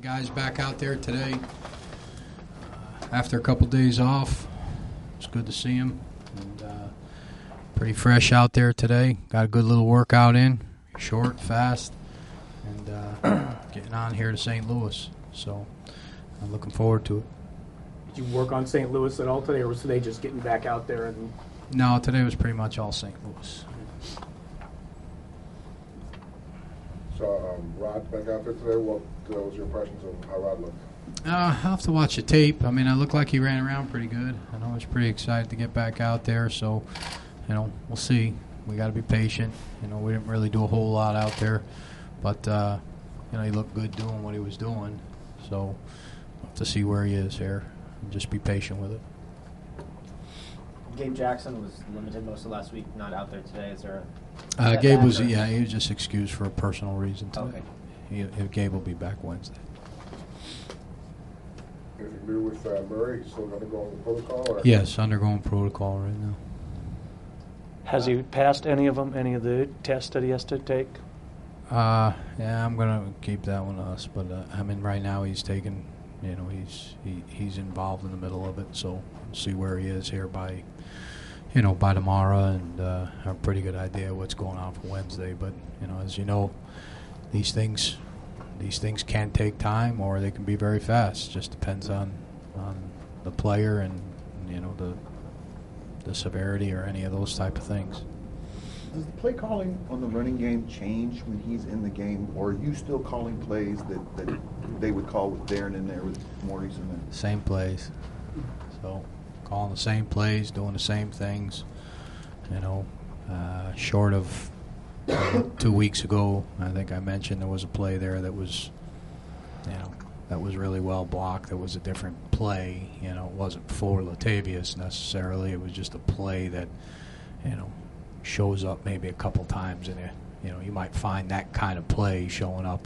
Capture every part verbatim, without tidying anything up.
guys back out there today. Uh, after a couple days off, it's good to see them. And, uh, pretty fresh out there today. Got a good little workout in, short, fast, and uh, getting on here to Saint Louis. So I'm looking forward to it. Did you work on Saint Louis at all today, or was today just getting back out there? And No, today was pretty much all Saint Louis. So, um, Rod back out there today. What uh, was your impressions of how Rod looked? Uh, I'll have to watch the tape. I mean, it looked like he ran around pretty good. And I was pretty excited to get back out there. So, you know, we'll see. We got to be patient. You know, we didn't really do a whole lot out there. But, uh, you know, he looked good doing what he was doing. So, we'll have to see where he is here and just be patient with it. Gabe Jackson was limited most of last week, not out there today. Is there a... Uh, Gabe was, yeah, he was just excused for a personal reason today. Okay. He, he, Gabe will be back Wednesday. Anything new with uh, Murray? He's still going to go on the protocol? Or? Yes, undergoing protocol right now. Has he passed any of them, any of the tests that he has to take? Uh, yeah, I'm gonna keep that one to us. But uh, I mean, right now he's taking, you know, he's he, he's involved in the middle of it. So we'll see where he is here by, you know, by tomorrow, and uh, have a pretty good idea what's going on for Wednesday. But you know, as you know, these things these things can take time, or they can be very fast. Just depends on on the player and you know the the severity or any of those type of things. Does the play calling on the running game change when he's in the game, or are you still calling plays that, that they would call with Darren in there with Maurice in there? Same plays. So calling the same plays, doing the same things. You know, uh, short of uh, two weeks ago, I think I mentioned there was a play there that was, you know, that was really well blocked. That was a different play. You know, it wasn't for Latavius necessarily. It was just a play that, you know, shows up maybe a couple times in it. You know, you might find that kind of play showing up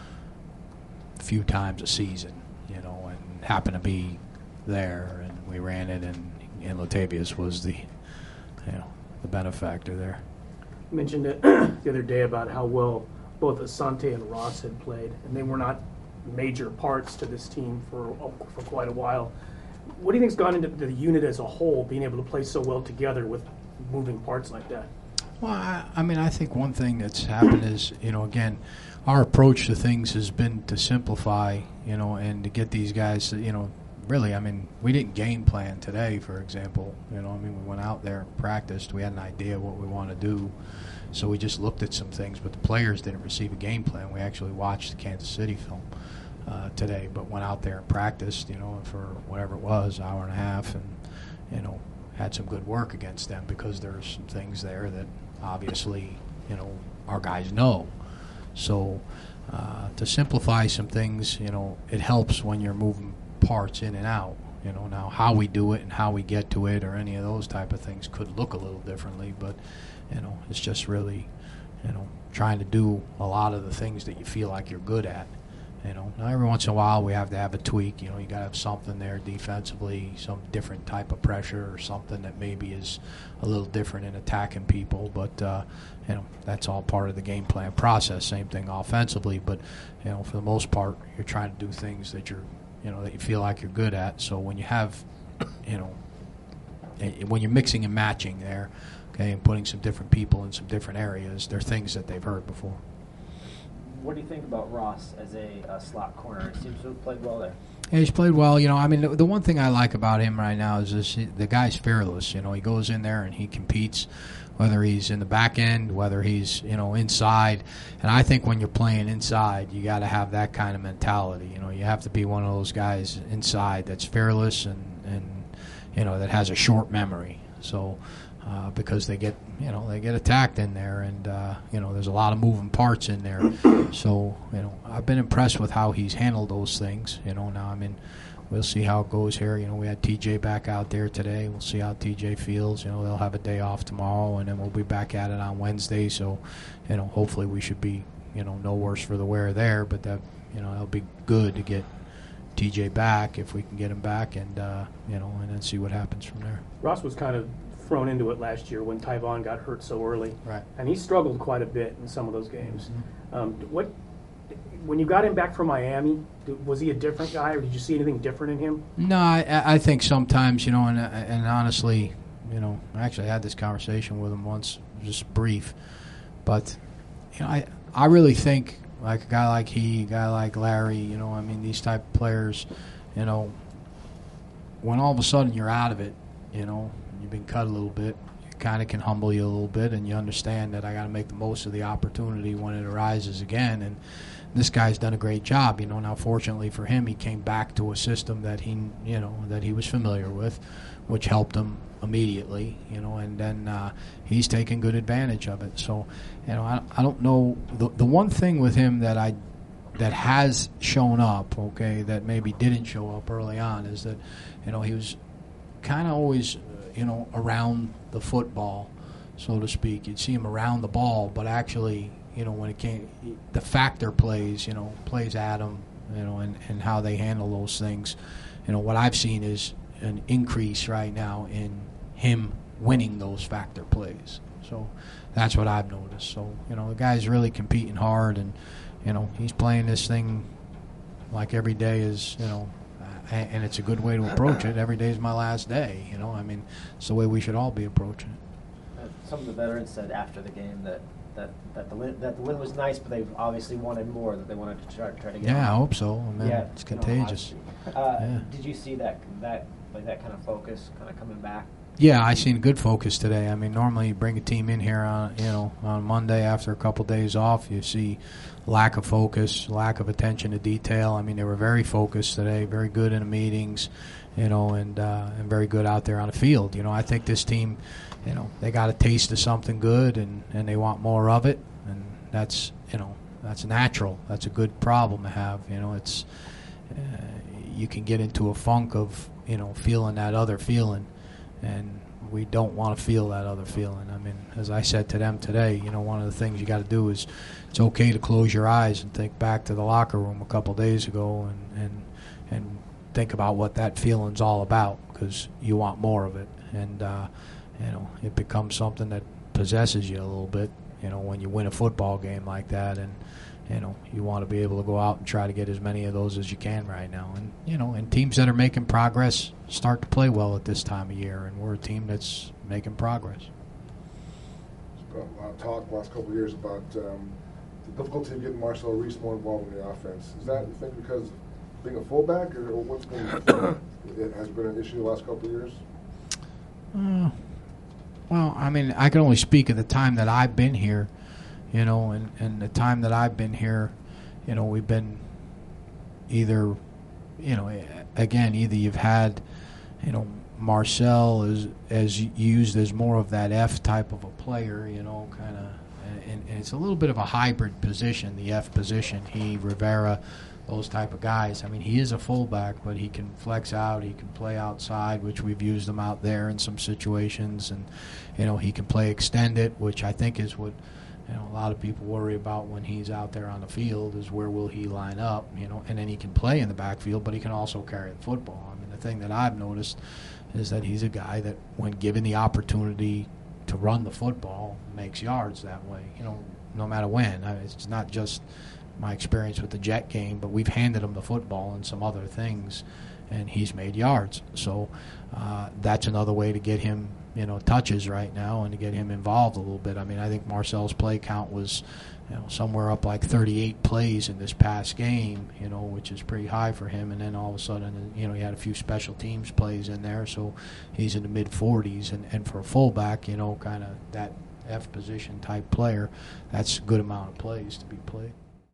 a few times a season, you know, and happen to be there, and we ran it, and, and Latavius was the, you know, the benefactor there. you mentioned it the other day about how well both Asante and Ross had played, and they were not major parts to this team for for quite a while. What do you think's gone into the unit as a whole, being able to play so well together with moving parts like that? Well, I, I mean, I think one thing that's happened is, you know, again, our approach to things has been to simplify, you know, and to get these guys, to, you know, really, I mean, we didn't game plan today, for example. You know, I mean, we went out there and practiced. We had an idea what we want to do. So we just looked at some things, but the players didn't receive a game plan. We actually watched the Kansas City film uh, today, but went out there and practiced, you know, for whatever it was, hour and a half, and, you know, had some good work against them because there's some things there that obviously, you know, our guys know. So uh, to simplify some things, you know, it helps when you're moving parts in and out. You know, now how we do it and how we get to it or any of those type of things could look a little differently, but, you know, it's just really, you know, trying to do a lot of the things that you feel like you're good at. You know, now every once in a while we have to have a tweak. You know, you got to have something there defensively, some different type of pressure or something that maybe is a little different in attacking people. But, uh, you know, that's all part of the game plan process. Same thing offensively. But, you know, for the most part, you're trying to do things that you're, you know, that you feel like you're good at. So when you have, you know, when you're mixing and matching there, okay, and putting some different people in some different areas, they're things that they've heard before. What do you think about Ross as a, a slot corner? He seems to have played well there. Yeah, he's played well. You know, I mean, the, the one thing I like about him right now is this, the guy's fearless. You know, he goes in there and he competes, whether he's in the back end, whether he's, you know, inside. And I think when you're playing inside, you got to have that kind of mentality. You know, you have to be one of those guys inside that's fearless and, and you know, that has a short memory. So, uh, because they get, you know, they get attacked in there, and uh, you know, there's a lot of moving parts in there. So, you know, I've been impressed with how he's handled those things. You know, now I mean, we'll see how it goes here. You know, we had T J back out there today. We'll see how T J feels. You know, they'll have a day off tomorrow, and then we'll be back at it on Wednesday. So, you know, hopefully we should be, you know, no worse for the wear there. But that, you know, that'll be good to get T J back if we can get him back, and uh, you know, and then see what happens from there. Ross was kind of thrown into it last year when Tyvon got hurt so early, Right. and he struggled quite a bit in some of those games. Mm-hmm. Um, what when you got him back from Miami, d- was he a different guy, or did you see anything different in him? No, I, I think sometimes, you know, and, and honestly, you know, I actually had this conversation with him once, just brief. But, you know, I, I really think, like a guy like he, a guy like Larry, you know, I mean, these type of players, you know, when all of a sudden you're out of it, you know, you've been cut a little bit, it kind of can humble you a little bit, and you understand that I got to make the most of the opportunity when it arises again. And this guy's done a great job, you know. Now, fortunately for him, he came back to a system that he, you know, that he was familiar with, which helped him immediately, you know, and then uh, he's taken good advantage of it. So, you know, I, I don't know. The, the one thing with him that I that has shown up, okay, that maybe didn't show up early on is that, you know, he was kind of always, uh, you know, around the football, so to speak. You'd see him around the ball, but actually, you know, when it came, the factor plays, you know, plays at him, you know, and, and how they handle those things. You know, what I've seen is an increase right now in him winning those factor plays. So that's what I've noticed. So, you know, the guy's really competing hard, and, you know, he's playing this thing like every day is, you know, and, and it's a good way to approach it. Every day is my last day, you know. I mean, it's the way we should all be approaching it. Uh, Some of the veterans said after the game that that, that the win that the win was nice, but they obviously wanted more. That they wanted to try, try to get. Yeah, I on. hope so. I mean, Yeah, it's you know, contagious. obviously. Uh, Yeah. Did you see that that like that kind of focus kind of coming back? Yeah, I seen good focus today. I mean, normally you bring a team in here on, you know, on Monday after a couple days off, you see lack of focus, lack of attention to detail. I mean, they were very focused today, very good in the meetings, you know, and uh, and very good out there on the field. You know, I think this team, you know, they got a taste of something good, and, and they want more of it, and that's, you know, that's natural. That's a good problem to have. You know, it's uh, you can get into a funk of, you know, feeling that other feeling. And we don't want to feel that other feeling. I mean, as I said to them today, you know, one of the things you got to do is it's okay to close your eyes and think back to the locker room a couple of days ago and, and, and think about what that feeling's all about, because you want more of it. And, uh, you know, it becomes something that possesses you a little bit, you know, when you win a football game like that. And, you know, you want to be able to go out and try to get as many of those as you can right now. And, you know, and teams that are making progress start to play well at this time of year, and we're a team that's making progress. There's been a lot of talk the last couple of years about um, the difficulty of getting Marcel Reese more involved in the offense. Is that, you think, because of being a fullback, or what's been it has been an issue the last couple of years? Uh, well, I mean, I can only speak of the time that I've been here. You know, and, and the time that I've been here, you know, we've been either, you know, again, either you've had, you know, Marcel is as used as more of that F type of a player, you know, kind of, and, and it's a little bit of a hybrid position, the F position. He, Rivera, those type of guys. I mean, he is a fullback, but he can flex out, he can play outside, which we've used him out there in some situations, and, you know, he can play extended, which I think is what, you know, a lot of people worry about when he's out there on the field is where will he line up, you know, and then he can play in the backfield, but he can also carry the football. I mean, the thing that I've noticed is that he's a guy that, when given the opportunity to run the football, makes yards that way, you know, no matter when. I mean, it's not just my experience with the Jet game, but we've handed him the football and some other things, and he's made yards. So uh, that's another way to get him, you know, touches right now and to get him involved a little bit. I mean, I think Marcel's play count was, you know, somewhere up like thirty-eight plays in this past game, you know, which is pretty high for him. And then all of a sudden, you know, he had a few special teams plays in there, so he's in the mid forties. And, and for a fullback, you know, kind of that F position type player, that's a good amount of plays to be played.